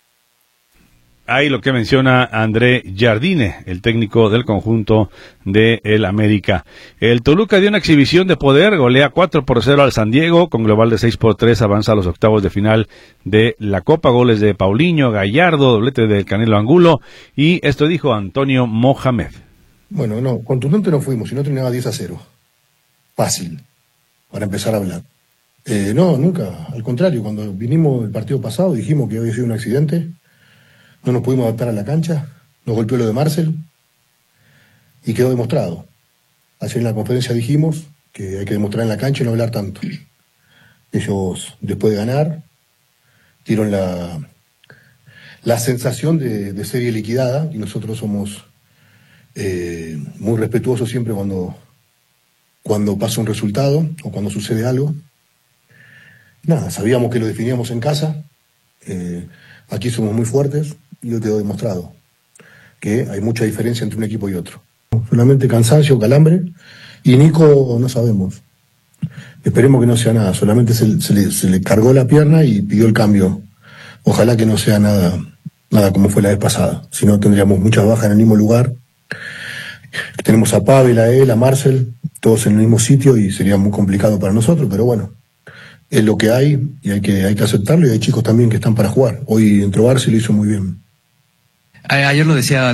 S2: Ahí lo que menciona André Jardine, el técnico del conjunto de el América. El Toluca dio una exhibición de poder, golea cuatro por cero al San Diego, con global de seis por tres, avanza a los octavos de final de la Copa, goles de Paulinho, Gallardo, doblete de Canelo Angulo, y esto dijo Antonio Mohamed.
S8: Bueno, no, contundente no fuimos, sino terminaba diez a cero. Fácil, para empezar a hablar. Eh, no, nunca, al contrario, cuando vinimos el partido pasado dijimos que había sido un accidente. No nos pudimos adaptar a la cancha, nos golpeó lo de Marcel y quedó demostrado. Ayer en la conferencia dijimos que hay que demostrar en la cancha y no hablar tanto. Ellos, después de ganar, dieron la, la sensación de, de serie liquidada y nosotros somos eh, muy respetuosos siempre cuando, cuando pasa un resultado o cuando sucede algo. Nada, sabíamos que lo definíamos en casa, eh, aquí somos muy fuertes. Y yo quedó demostrado que hay mucha diferencia entre un equipo y otro. Solamente cansancio, calambre, y Nico no sabemos. Esperemos que no sea nada, solamente se, se, le, se le cargó la pierna y pidió el cambio. Ojalá que no sea nada, nada como fue la vez pasada, si no tendríamos muchas bajas en el mismo lugar. Tenemos a Pavel, a él, a Marcel, todos en el mismo sitio y sería muy complicado para nosotros, pero bueno. Es lo que hay y hay que, hay que aceptarlo y hay chicos también que están para jugar. Hoy entró Barça y lo hizo muy bien.
S9: Ayer lo decía.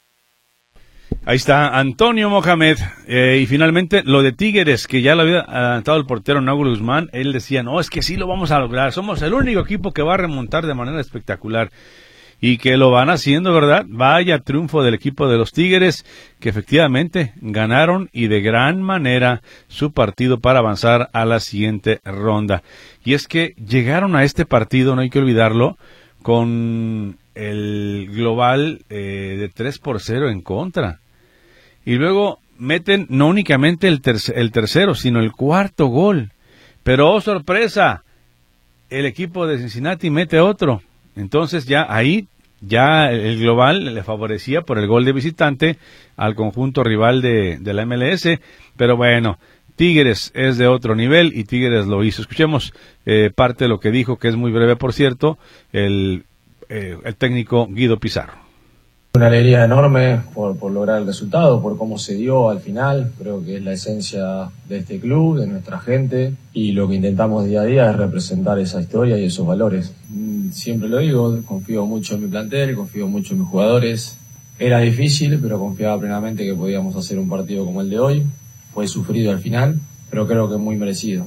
S2: Ahí está Antonio Mohamed. Eh, y finalmente lo de Tigres, que ya lo había adelantado el portero Nahuel Guzmán. Él decía, no, es que sí lo vamos a lograr. Somos el único equipo que va a remontar de manera espectacular. Y que lo van haciendo, ¿verdad? Vaya triunfo del equipo de los Tigres, que efectivamente ganaron y de gran manera su partido para avanzar a la siguiente ronda. Y es que llegaron a este partido, no hay que olvidarlo, con el global eh, de tres por cero en contra. Y luego meten no únicamente el, terc- el tercero, sino el cuarto gol. Pero, oh sorpresa, el equipo de Cincinnati mete otro. Entonces ya ahí, ya el global le favorecía por el gol de visitante al conjunto rival de, de la M L S. Pero bueno, Tigres es de otro nivel y Tigres lo hizo. Escuchemos eh, parte de lo que dijo, que es muy breve, por cierto, el, eh, el técnico Guido Pizarro.
S10: Una alegría enorme por, por lograr el resultado, por cómo se dio al final. Creo que es la esencia de este club, de nuestra gente, y lo que intentamos día a día es representar esa historia y esos valores. Siempre lo digo, confío mucho en mi plantel, confío mucho en mis jugadores. Era difícil, pero confiaba plenamente que podíamos hacer un partido como el de hoy. Fue sufrido al final, pero creo que muy merecido.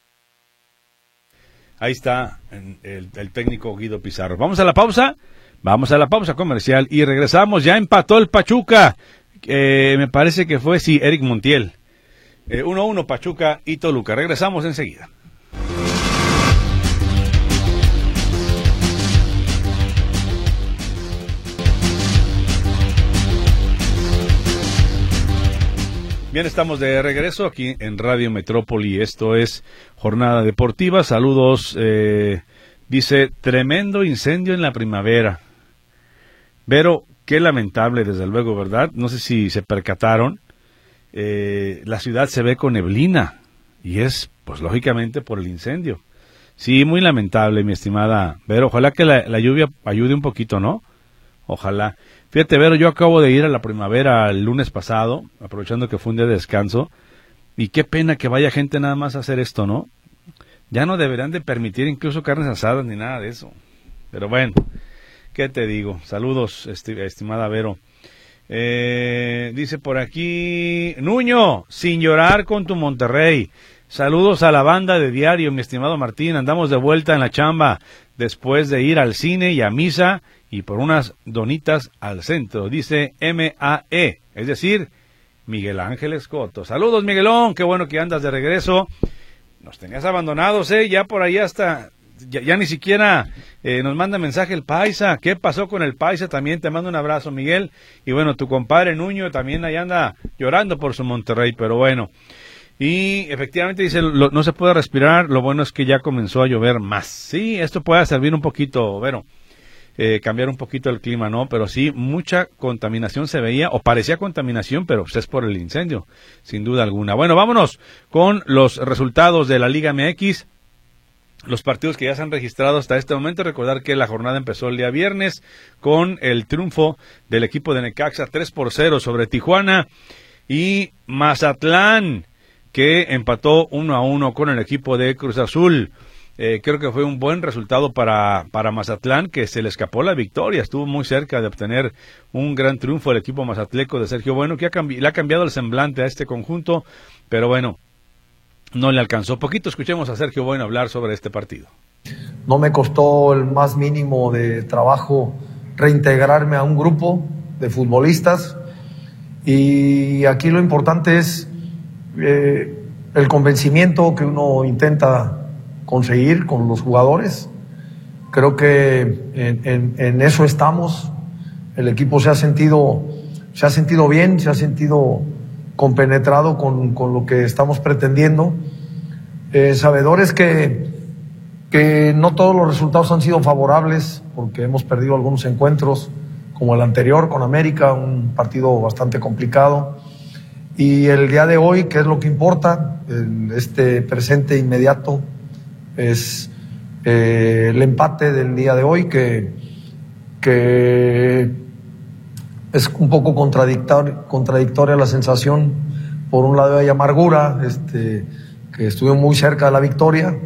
S2: Ahí está el, el técnico Guido Pizarro. Vamos a la pausa. Vamos a la pausa comercial y regresamos. Ya empató el Pachuca. Eh, me parece que fue, sí, Eric Montiel. Eh, uno a uno Pachuca y Toluca. Regresamos enseguida. Bien, estamos de regreso aquí en Radio Metrópoli. Esto es Jornada Deportiva. Saludos. Eh, dice, tremendo incendio en la primavera. Pero qué lamentable, desde luego, ¿verdad? No sé si se percataron. Eh, la ciudad se ve con neblina. Y es, pues lógicamente, por el incendio. Sí, muy lamentable, mi estimada Vero. Ojalá que la, la lluvia ayude un poquito, ¿no? Ojalá. Fíjate, Vero, yo acabo de ir a la primavera el lunes pasado, aprovechando que fue un día de descanso. Y qué pena que vaya gente nada más a hacer esto, ¿no? Ya no deberán de permitir incluso carnes asadas ni nada de eso. Pero bueno, ¿qué te digo? Saludos, esti- estimada Vero. Eh, dice por aquí, Nuño, sin llorar con tu Monterrey. Saludos a la banda de Diario, mi estimado Martín. Andamos de vuelta en la chamba después de ir al cine y a misa y por unas donitas al centro. Dice M A E, es decir, Miguel Ángel Escoto. Saludos, Miguelón, qué bueno que andas de regreso. Nos tenías abandonados, ¿eh? Ya por ahí hasta, ya, ya ni siquiera eh, nos manda mensaje el Paisa. ¿Qué pasó con el Paisa? También te mando un abrazo, Miguel. Y bueno, tu compadre Nuño también ahí anda llorando por su Monterrey, pero bueno. Y efectivamente dice, lo, no se puede respirar, lo bueno es que ya comenzó a llover más. Sí, esto puede servir un poquito, Vero, eh, cambiar un poquito el clima, ¿no? Pero sí, mucha contaminación se veía, o parecía contaminación, pero pues es por el incendio, sin duda alguna. Bueno, vámonos con los resultados de la Liga M X, los partidos que ya se han registrado hasta este momento. Recordar que la jornada empezó el día viernes con el triunfo del equipo de Necaxa tres por cero sobre Tijuana, y Mazatlán, que empató uno a uno con el equipo de Cruz Azul. Eh, creo que fue un buen resultado para, para Mazatlán, que se le escapó la victoria. Estuvo muy cerca de obtener un gran triunfo el equipo mazatleco de Sergio Bueno, que ha cambi- le ha cambiado el semblante a este conjunto, pero bueno, no le alcanzó. Poquito escuchemos a Sergio Bueno hablar sobre este partido.
S11: No me costó el más mínimo de trabajo reintegrarme a un grupo de futbolistas, y aquí lo importante es Eh, el convencimiento que uno intenta conseguir con los jugadores. Creo que en, en, en eso estamos. El equipo se ha sentido se ha sentido bien, se ha sentido compenetrado con, con lo que estamos pretendiendo. Eh, sabedores que, que no todos los resultados han sido favorables, porque hemos perdido algunos encuentros, como el anterior con América, un partido bastante complicado. Y el día de hoy, que es lo que importa, el, este presente inmediato, es eh, el empate del día de hoy, que, que es un poco contradictor, contradictoria la sensación. Por un lado hay amargura, este, que estuvo muy cerca de la victoria,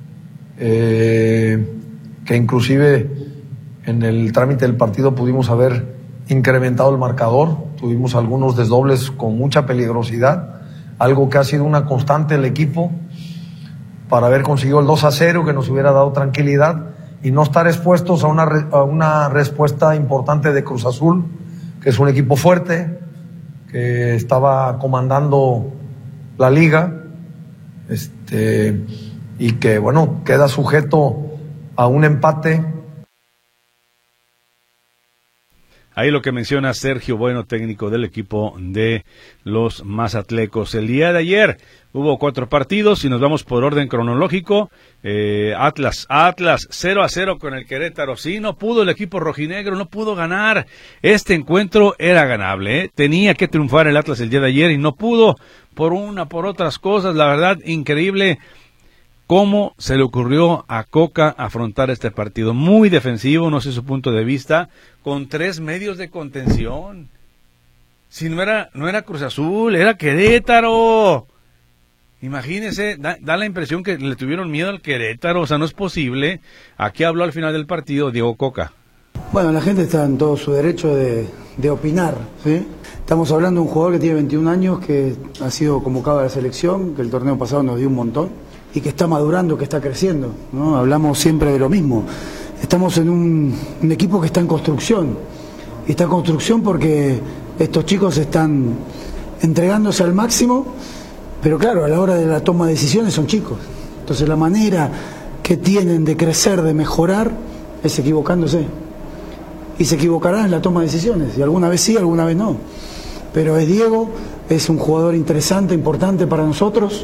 S11: eh, que inclusive en el trámite del partido pudimos haber incrementado el marcador, tuvimos algunos desdobles con mucha peligrosidad, algo que ha sido una constante del equipo, para haber conseguido el dos a cero, que nos hubiera dado tranquilidad y no estar expuestos a una, a una respuesta importante de Cruz Azul, que es un equipo fuerte, que estaba comandando la liga, este, y que bueno, queda sujeto a un empate.
S2: Ahí lo que menciona Sergio Bueno, técnico del equipo de los Mazatlecos. El día de ayer hubo cuatro partidos y nos vamos por orden cronológico. Eh, Atlas, Atlas, cero a cero con el Querétaro. Sí, no pudo el equipo rojinegro, no pudo ganar. Este encuentro era ganable, ¿eh? Tenía que triunfar el Atlas el día de ayer y no pudo por una, por otras cosas. La verdad, increíble cómo se le ocurrió a Coca afrontar este partido. Muy defensivo, no sé su punto de vista, con tres medios de contención. Si no era, no era Cruz Azul, era Querétaro. Imagínese, da, da la impresión que le tuvieron miedo al Querétaro, o sea, no es posible. Aquí habló al final del partido Diego Coca.
S12: Bueno, la gente está en todo su derecho de, de opinar, ¿sí? Estamos hablando de un jugador que tiene veintiún años, que ha sido convocado a la selección, que el torneo pasado nos dio un montón, y que está madurando, que está creciendo, ¿no? Hablamos siempre de lo mismo. Estamos en un, un equipo que está en construcción, y está en construcción porque estos chicos están entregándose al máximo, pero claro, a la hora de la toma de decisiones son chicos. Entonces la manera que tienen de crecer, de mejorar, es equivocándose. Y se equivocarán en la toma de decisiones, y alguna vez sí, alguna vez no. Pero es Diego, es un jugador interesante, importante para nosotros,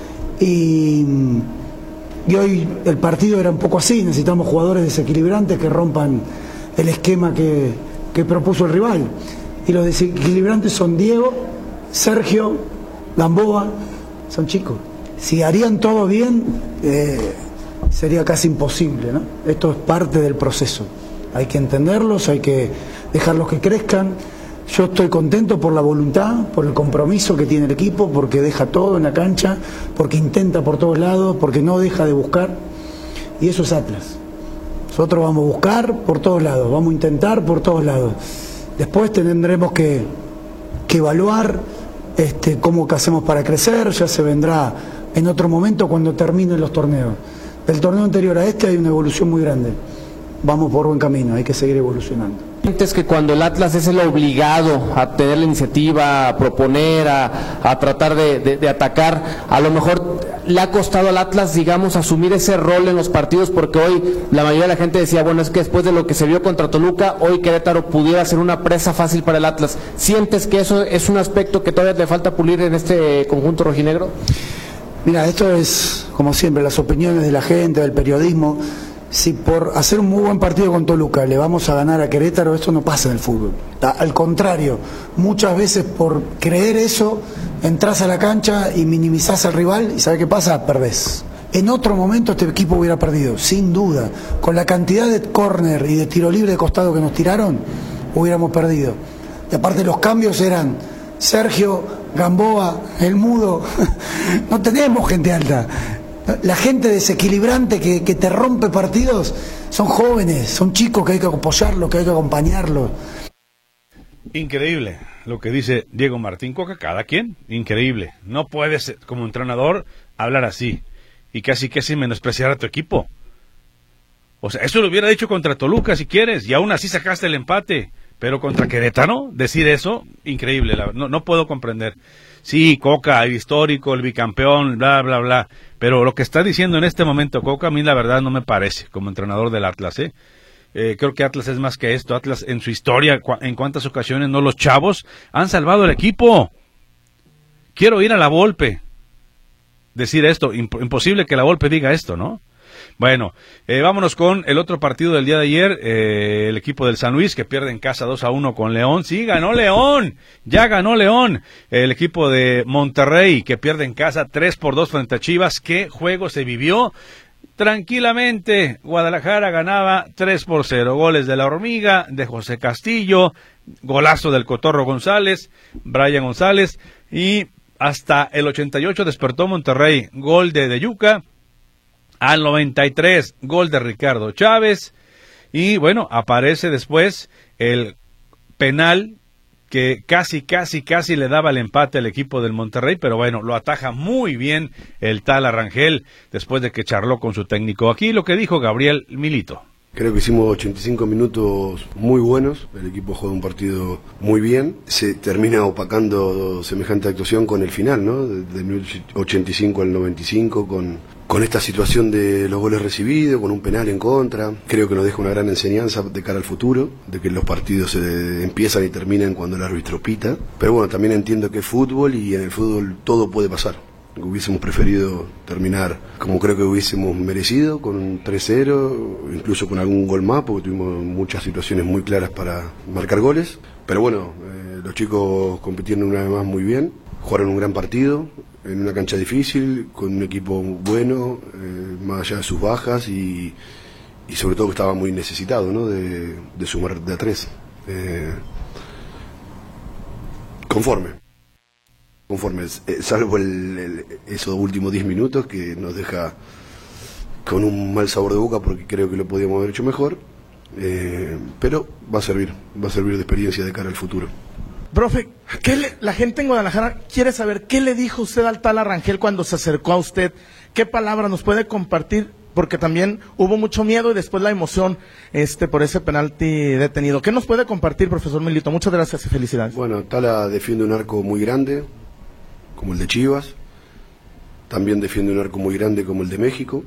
S12: y, y hoy el partido era un poco así. Necesitamos jugadores desequilibrantes que rompan el esquema que, que propuso el rival. Y los desequilibrantes son Diego, Sergio, Gamboa, son chicos. Si harían todo bien, eh, sería casi imposible, ¿no? Esto es parte del proceso. Hay que entenderlos, hay que dejarlos que crezcan. Yo estoy contento por la voluntad, por el compromiso que tiene el equipo, porque deja todo en la cancha, porque intenta por todos lados, porque no deja de buscar. Y eso es Atlas. Nosotros vamos a buscar por todos lados, vamos a intentar por todos lados. Después tendremos que, que evaluar este, cómo que hacemos para crecer. Ya se vendrá en otro momento cuando terminen los torneos. Del torneo anterior a este hay una evolución muy grande. Vamos por buen camino, hay que seguir evolucionando.
S13: ¿Sientes que cuando el Atlas es el obligado a tener la iniciativa, a proponer, a, a tratar de, de, de atacar, a lo mejor le ha costado al Atlas, digamos, asumir ese rol en los partidos? Porque hoy la mayoría de la gente decía, bueno, es que después de lo que se vio contra Toluca, hoy Querétaro pudiera ser una presa fácil para el Atlas. ¿Sientes que eso es un aspecto que todavía le falta pulir en este conjunto rojinegro?
S12: Mira, esto es, como siempre, las opiniones de la gente, del periodismo. Si por hacer un muy buen partido con Toluca le vamos a ganar a Querétaro, esto no pasa en el fútbol. Al contrario, muchas veces por creer eso, entras a la cancha y minimizás al rival y ¿sabes qué pasa? Perdés. En otro momento este equipo hubiera perdido, sin duda. Con la cantidad de córner y de tiro libre de costado que nos tiraron, hubiéramos perdido. Y aparte los cambios eran Sergio, Gamboa, El Mudo. No tenemos gente alta. La gente desequilibrante que, que te rompe partidos son jóvenes, son chicos que hay que apoyarlos, que hay que acompañarlos.
S2: Increíble lo que dice Diego Martín Coca, cada quien, increíble. No puedes, como entrenador, hablar así y casi casi menospreciar a tu equipo. O sea, eso lo hubiera dicho contra Toluca si quieres, y aún así sacaste el empate. Pero contra Querétaro, decir eso, increíble, la, no, no puedo comprender. Sí, Coca, el histórico, el bicampeón, bla, bla, bla. Pero lo que está diciendo en este momento Coca, a mí la verdad no me parece, como entrenador del Atlas, ¿eh? Eh, creo que Atlas es más que esto. Atlas en su historia, en cuántas ocasiones no los chavos han salvado el equipo. Quiero ir a la Volpe. Decir esto, imp- imposible que la Volpe diga esto, ¿no? Bueno, eh, vámonos con el otro partido del día de ayer, eh, el equipo del San Luis que pierde en casa dos a uno con León. Sí, ganó León, ya ganó León. El equipo de Monterrey que pierde en casa tres por dos frente a Chivas. ¿Qué juego se vivió? Tranquilamente, Guadalajara ganaba tres por cero. Goles de la Hormiga, de José Castillo, golazo del Cotorro González, Brian González, y hasta el ochenta y ocho despertó Monterrey. Gol de De Yuca. Al noventa y tres, gol de Ricardo Chávez. Y bueno, aparece después el penal que casi, casi, casi le daba el empate al equipo del Monterrey. Pero bueno, lo ataja muy bien el tal Arrangel después de que charló con su técnico. Aquí lo que dijo Gabriel Milito.
S14: Creo que hicimos ochenta y cinco minutos muy buenos, el equipo juega un partido muy bien, se termina opacando semejante actuación con el final, ¿no? Del ochenta y cinco al noventa y cinco, con, con esta situación de los goles recibidos, con un penal en contra. Creo que nos deja una gran enseñanza de cara al futuro, de que los partidos se empiezan y terminan cuando el árbitro pita. Pero bueno, también entiendo que es fútbol y en el fútbol todo puede pasar. Hubiésemos preferido terminar como creo que hubiésemos merecido, con un tres cero, incluso con algún gol más, porque tuvimos muchas situaciones muy claras para marcar goles. Pero bueno, eh, los chicos compitieron una vez más muy bien, jugaron un gran partido, en una cancha difícil, con un equipo bueno, eh, más allá de sus bajas y, y sobre todo que estaba muy necesitado, ¿no?, de, de sumar de a tres. Eh, conforme. Conforme, eh, salvo el, el, esos últimos diez minutos que nos deja con un mal sabor de boca porque creo que lo podíamos haber hecho mejor, eh, pero va a servir, va a servir de experiencia de cara al futuro.
S15: Profe, ¿qué le, la gente en Guadalajara quiere saber qué le dijo usted al Tala Rangel cuando se acercó a usted? ¿Qué palabra nos puede compartir? Porque también hubo mucho miedo y después la emoción este por ese penalti detenido. ¿Qué nos puede compartir, profesor Milito? Muchas gracias y felicidades.
S14: Bueno, Tala defiende un arco muy grande, como el de Chivas, también defiende un arco muy grande como el de México,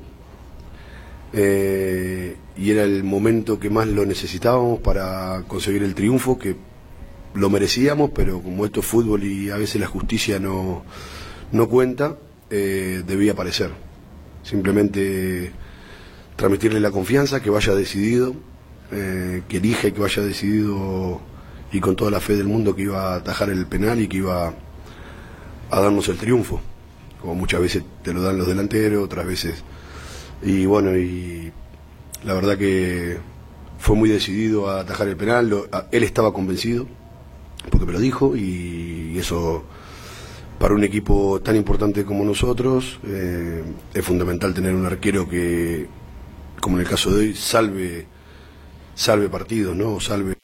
S14: eh, y era el momento que más lo necesitábamos para conseguir el triunfo, que lo merecíamos, pero como esto es fútbol y a veces la justicia no, no cuenta, eh, debía aparecer. Simplemente transmitirle la confianza, que vaya decidido, eh, que elija y que vaya decidido y con toda la fe del mundo que iba a atajar el penal y que iba a darnos el triunfo, como muchas veces te lo dan los delanteros, otras veces, y bueno, y la verdad que fue muy decidido a atajar el penal, lo, a, él estaba convencido, porque me lo dijo, y eso para un equipo tan importante como nosotros eh, es fundamental tener un arquero que, como en el caso de hoy, salve, salve partidos, ¿no? Salve.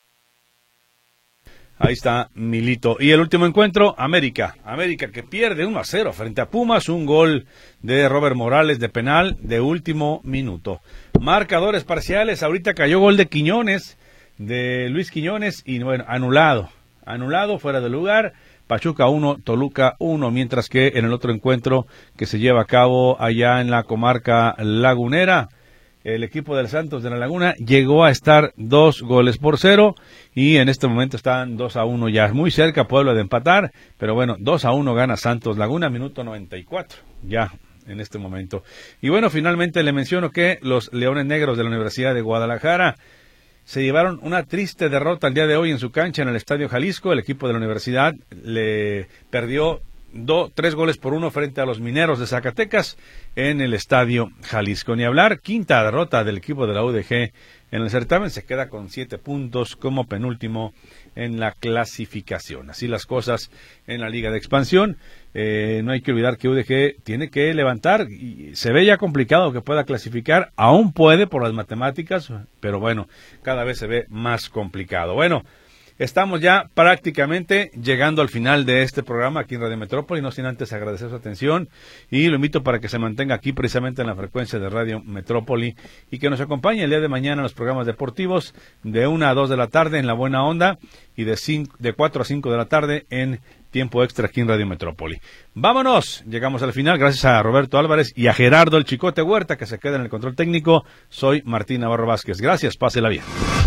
S2: Ahí está Milito. Y el último encuentro, América. América que pierde uno a cero frente a Pumas, un gol de Robert Morales de penal de último minuto. Marcadores parciales, ahorita cayó gol de Quiñones, de Luis Quiñones, y bueno, anulado. Anulado, fuera de lugar. Pachuca uno, Toluca uno, mientras que en el otro encuentro que se lleva a cabo allá en la comarca lagunera, el equipo del Santos de la Laguna llegó a estar dos goles por cero y en este momento están dos a uno, ya muy cerca Puebla de empatar, pero bueno, dos a uno gana Santos Laguna, minuto noventa y cuatro, ya en este momento. Y bueno, finalmente le menciono que los Leones Negros de la Universidad de Guadalajara se llevaron una triste derrota el día de hoy en su cancha en el Estadio Jalisco. El equipo de la universidad le perdió Do, tres goles por uno frente a los Mineros de Zacatecas en el Estadio Jalisco. Ni hablar, quinta derrota del equipo de la U D G en el certamen, se queda con siete puntos como penúltimo en la clasificación. Así las cosas en la Liga de Expansión. Eh, no hay que olvidar que U D G tiene que levantar y se ve ya complicado que pueda clasificar, aún puede por las matemáticas, pero bueno, cada vez se ve más complicado. Bueno, estamos ya prácticamente llegando al final de este programa aquí en Radio Metrópoli, no sin antes agradecer su atención y lo invito para que se mantenga aquí precisamente en la frecuencia de Radio Metrópoli y que nos acompañe el día de mañana en los programas deportivos de una a dos de la tarde en La Buena Onda y de, cinco, de cuatro a cinco de la tarde en Tiempo Extra aquí en Radio Metrópoli. Vámonos, llegamos al final, gracias a Roberto Álvarez y a Gerardo el Chicote Huerta que se queda en el control técnico. Soy Martín Navarro Vázquez, gracias, pásela bien.